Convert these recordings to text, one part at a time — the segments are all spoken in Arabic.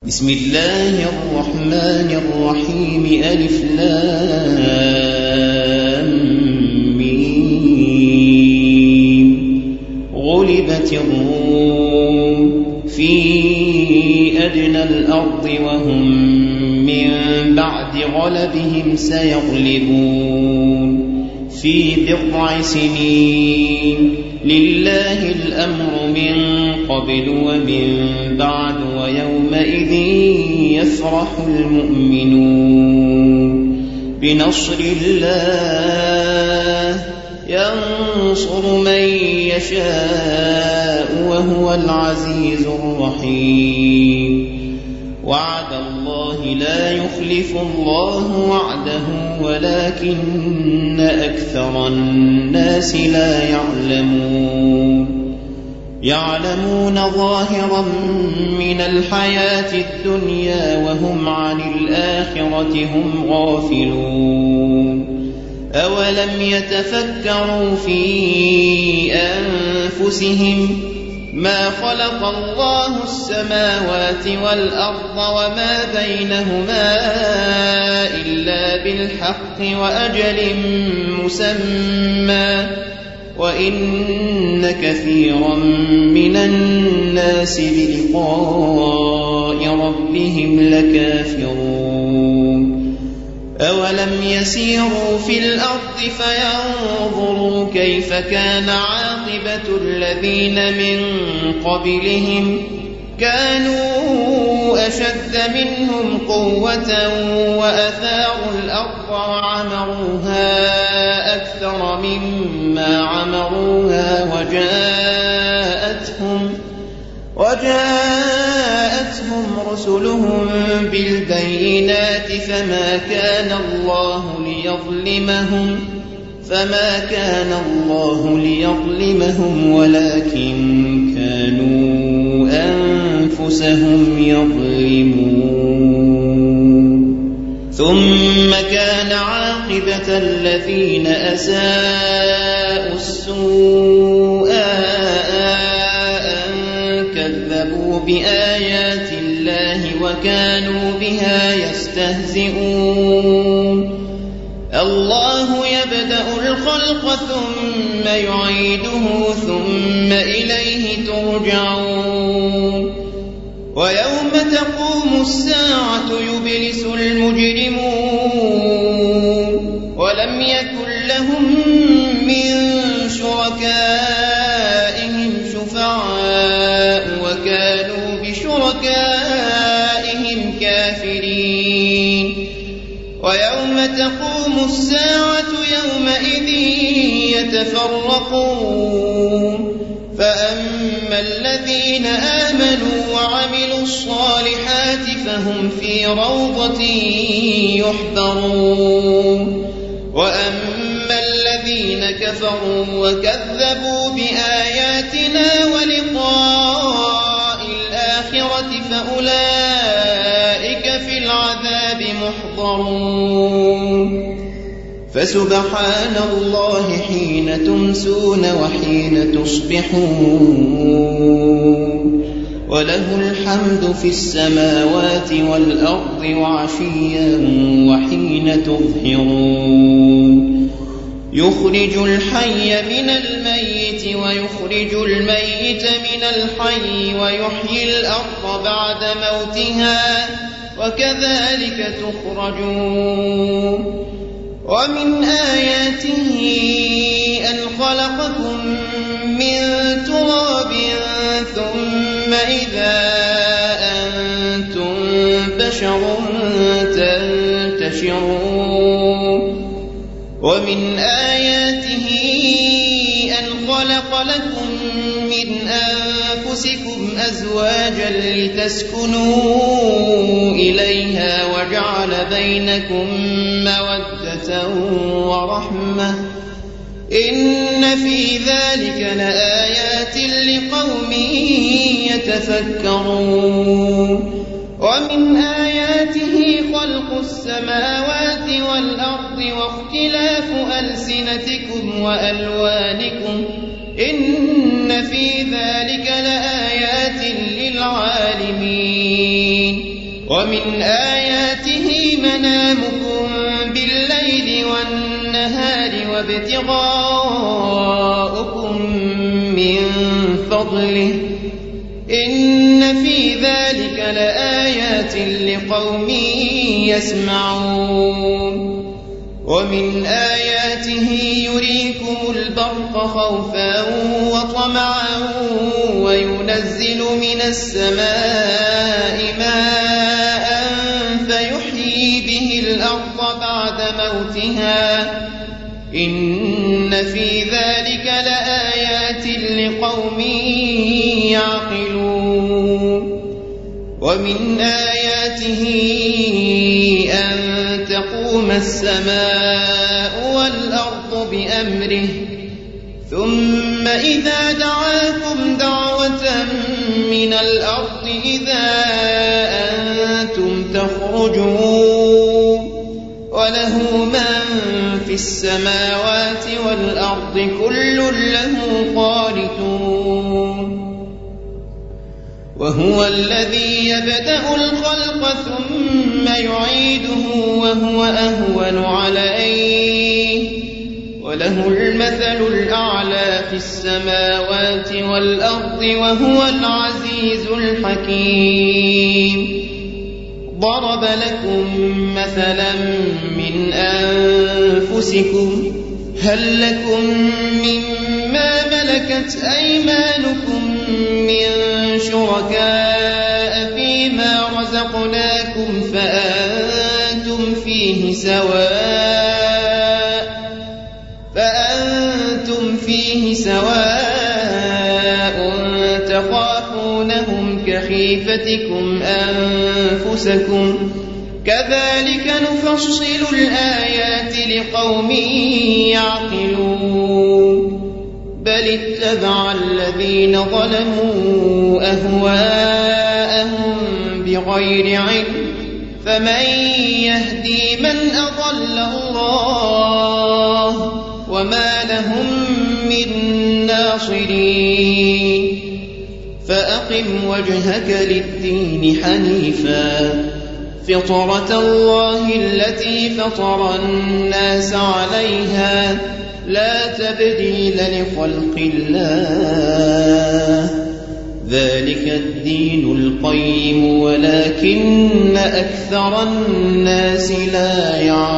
بسم الله الرحمن الرحيم ألف لام ميم غلبت الروم في أدنى الأرض وهم من بعد غلبهم سيغلبون في بضع سنين لله الأمر من قبل ومن بعد ويومئذ يفرح المؤمنون بنصر الله ينصر من يشاء وهو العزيز الرحيم وعد الله لا يخلف الله وعده ولكن أكثر الناس لا يعلمون ظاهرا من الحياة الدنيا وهم عن الآخرة هم غافلون أولم يتفكروا في أنفسهم ما خلق الله السماوات والأرض وما بينهما إلا بالحق وأجل مسمى وإن كثيرا من الناس بلقاء ربهم لكافرون أولم يسيروا في الأرض فينظروا كيف كان عاقبة الذين من قبلهم كانوا أشد منهم قوة وأثاروا الأرض وعمروها أكثر مما عمروها وجاءتهم رسلهم بالبينات فما كان الله ليظلمهم ولكن كانوا أنفسهم يظلمون ثم كان عاقبة الذين أساءوا السوء أن كذبوا بآيات الله وكانوا بها يستهزئون الله يبدأ الخلق ثم يعيده ثم إليه ترجعون ويوم تقوم الساعة يبلس المجرمون ولم يكن لهم من شركائهم شفعاء وكانوا بشركائهم كافرين ويوم تقوم الساعة يومئذ يتفرقون فأما الذين آمنوا وعملوا الصالحات فهم في روضة يحبرون وأما الذين كفروا وكذبوا بآياتنا ولقاء الآخرة فأولئك في العذاب محضرون فسبحان الله حين تمسون وحين تصبحون وله الحمد في السماوات والأرض وعشيا وحين تظهرون يخرج الحي من الميت ويخرج الميت من الحي ويحيي الأرض بعد موتها وكذلك تخرجون ومن آياته أن خلقكم من تراب ثم إذا أنتم بشر تنتشرون ومن آياته أن خلق لكم من أنفسكم أزواجا لتسكنوا إليها وجعل بينكم مودة ورحمة إن في ذلك لآيات لقوم يتفكرون ومن آياته خلق السماوات والأرض واختلاف ألسنتكم وألوانكم إن في ذلك لآيات للعالمين ومن آياته منامكم بالليل والنهار وابتغاؤكم من فضله إن في ذلك لآيات لقوم يسمعون ومن آياته يريكم البرق خوفا وطمعا وينزل من السماء ماء فيحيي به الأرض بعد موتها إن في ذلك لآيات لقوم يعقلون ومن آياته أن تقوم السماء والأرض بأمره ثم إذا دعاكم دعوة من الأرض إذا أنتم تخرجون وله من في السماوات والأرض كل له قانتون وهو الذي يبدأ الخلق ثم يعيده وهو أهون عليه وله المثل الأعلى في السماوات والأرض وهو العزيز الحكيم ضرب لكم مثلا من أنفسكم هل لكم مما ملكت أيمانكم من شركاء فيما رزقناكم فأنتم فيه سواء تخافونهم كخيفتكم أنفسكم كذلك نفصل الآيات لقوم يعقلون بل اتبع الذين ظلموا أهواءهم بغير علم فمن يهدي من أضل الله وما لهم من ناصرين فأقم وجهك للدين حنيفا فطرة الله التي فطر الناس عليها لا تبديل لخلق الله ذلك الدين القيم ولكن أكثر الناس لا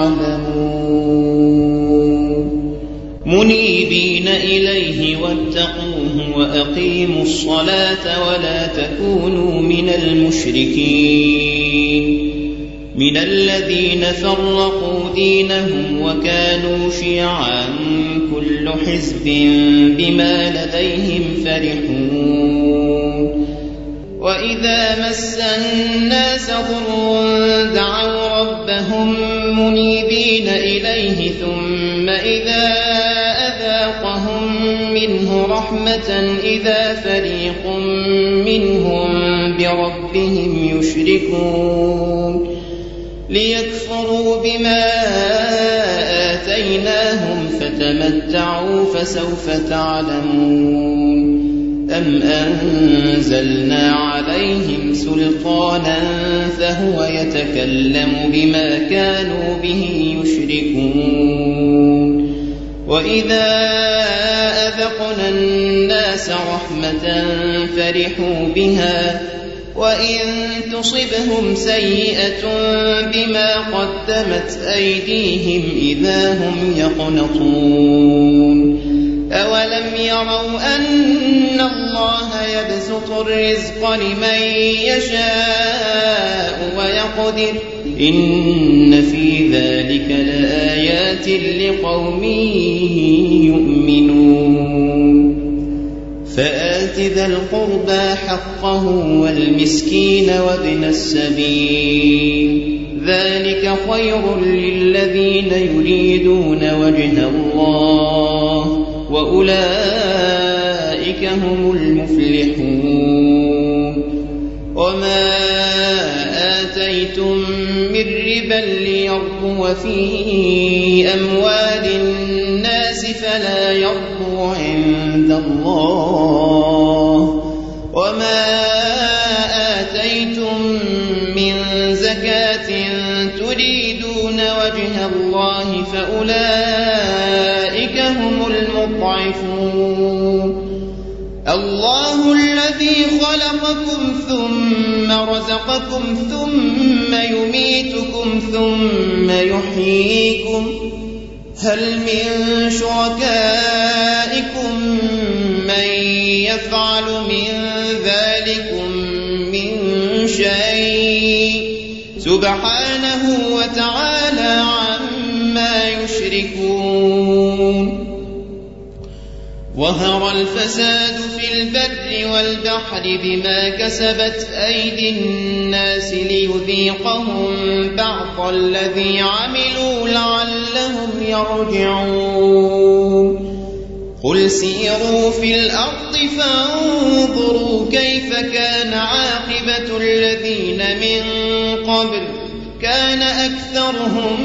يعلمون منيبين إليه واتقوه وأقيموا الصلاة ولا تكونوا من المشركين من الذين فرقوا دينهم وكانوا شيعا كل حزب بما لديهم فرحون وإذا مس الناس ضر دعوا ربهم منيبين إليه ثم إذا أذاقهم منه رحمة إذا فريق منهم بربهم يشركون ليكفروا بما آتيناهم فتمتعوا فسوف تعلمون أم أنزلنا عليهم سلطانا فهو يتكلم بما كانوا به يشركون وإذا أذقنا الناس رحمة فرحوا بها وإن تصبهم سيئة بما قدمت أيديهم إذا هم يقنطون أولم يروا أن الله يبسط الرزق لمن يشاء ويقدر إن في ذلك لآيات لقوم يؤمنون فآت ذا القربى حقه والمسكين وابن السبيل ذلك خير للذين يريدون وجه الله وأولئك هم المفلحون وما آتيتم من ربا ليربو في أموال الناس فلا يربو عند الله وما آتيتم من الله فأولئك هم المضعفون. الله الذي خلقكم ثم رزقكم ثم يميتكم ثم يحييكم هل من شركائكم من يفعل من ذلكم من شيء سبحانه وتعالى عما يشركون. ظهر الفساد في البر والبحر بما كسبت أيدي الناس ليذيقهم بعض الذي عملوا لعلهم يرجعون. قل سيروا في الأرض فانظروا كيف كان عاقبة الذين من قبل كان أكثرهم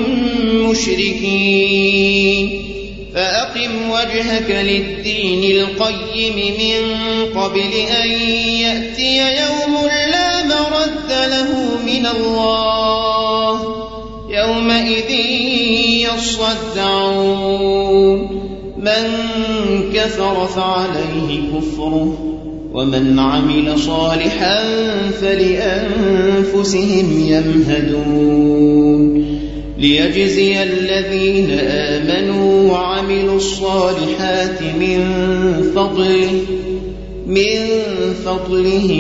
مشركين. فأقم وجهك للدين القيم من قبل أن يأتي يوم لا مرد له من الله يومئذ يصدعون. من كفر فعليه كفره ومن عمل صالحا فلأنفسهم يمهدون. ليجزي الذين آمنوا وعملوا الصالحات من فضله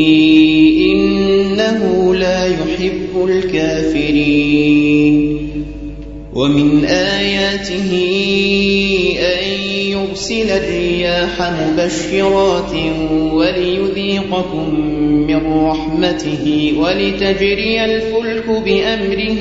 إنه لا يحب الكافرين. ومن آياته أن يرسل الرياح مبشرات وليذيقكم من رحمته ولتجري الفلك بأمره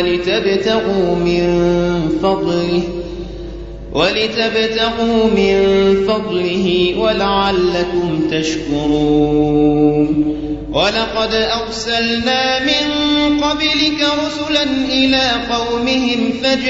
ولتبتغوا من فضله ولعلكم تشكرون. ولقد أرسلنا من قبلك رسلا إلى قومهم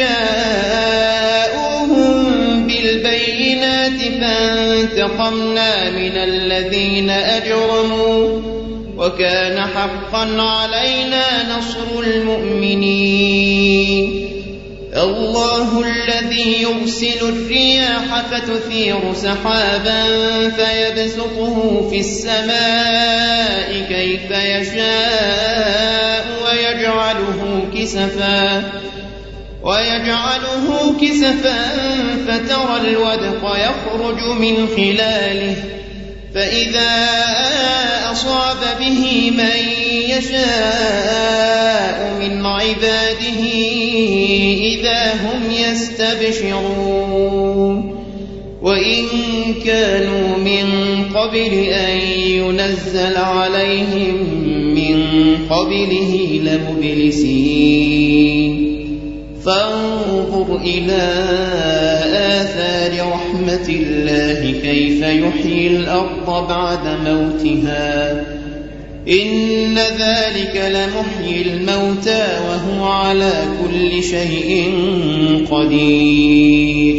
فجاءوهم بالبينات فانتقمنا من الذين أجرموا وكان حقا علينا نصر المؤمنين. الله الذي يرسل الرياح فتثير سحابا فيبسطه في السماء كيف يشاء ويجعله كسفا فترى الودق يخرج من خلاله فإذا أصاب به من يشاء من عباده إذا هم يستبشرون. وإن كانوا من قبل أن ينزل عليهم من قبله لمبلسين. فانظر إلى آثار رحمة الله كيف يحيي الأرض بعد موتها إن ذلك لمحيي الموتى وهو على كل شيء قدير.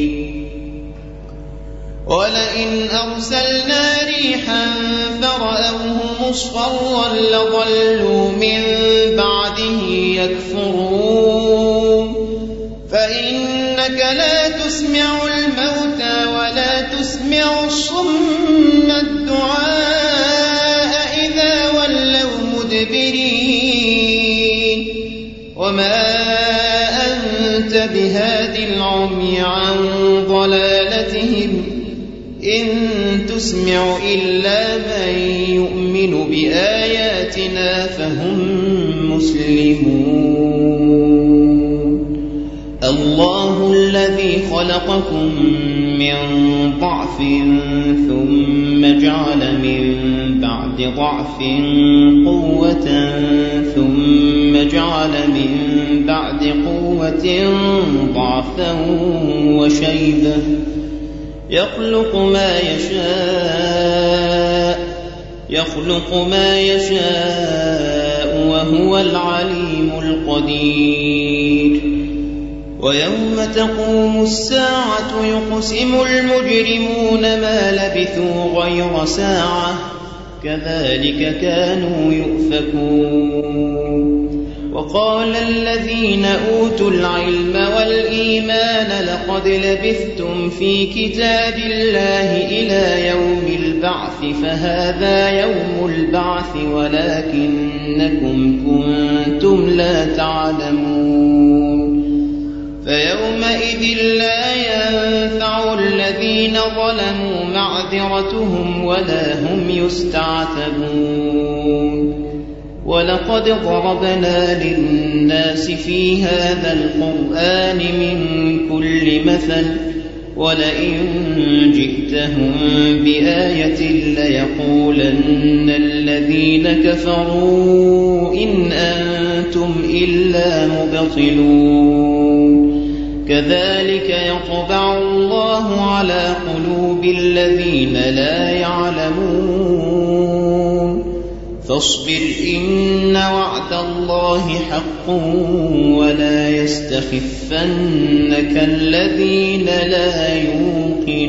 ولئن أرسلنا ريحا فرأوه مصفرا لظلوا من بعده يكفرون. فإنك لا تسمع الموتى ولا تسمع الصم الدعاء إذا ولوا مدبرين. وما أنت بهاد العمي عن ضلالتهم إن تسمع إلا من يؤمن بآياتنا فهم مسلمون. الله الذي خلقكم من ضعف ثم جعل من بعد ضعف قوة ثم جعل من بعد قوة ضعفا وشيبة يخلق ما يشاء وهو العليم القدير. ويوم تقوم الساعة يقسم المجرمون ما لبثوا غير ساعة كذلك كانوا يؤفكون. وقال الذين أوتوا العلم والإيمان لقد لبثتم في كتاب الله إلى يوم البعث فهذا يوم البعث ولكنكم كنتم لا تعلمون فيومئذ لا ينفع الذين ظلموا معذرتهم ولا هم يستعتبون ولقد ضربنا للناس في هذا القرآن من كل مثل ولئن جئتهم بآية ليقولن الذين كفروا إن أنتم إلا مبطلون كذلك يطبع الله على قلوب الذين لا يعلمون فاصبر إن وعد الله حق ولا يستخفنك الذين لا يوقنون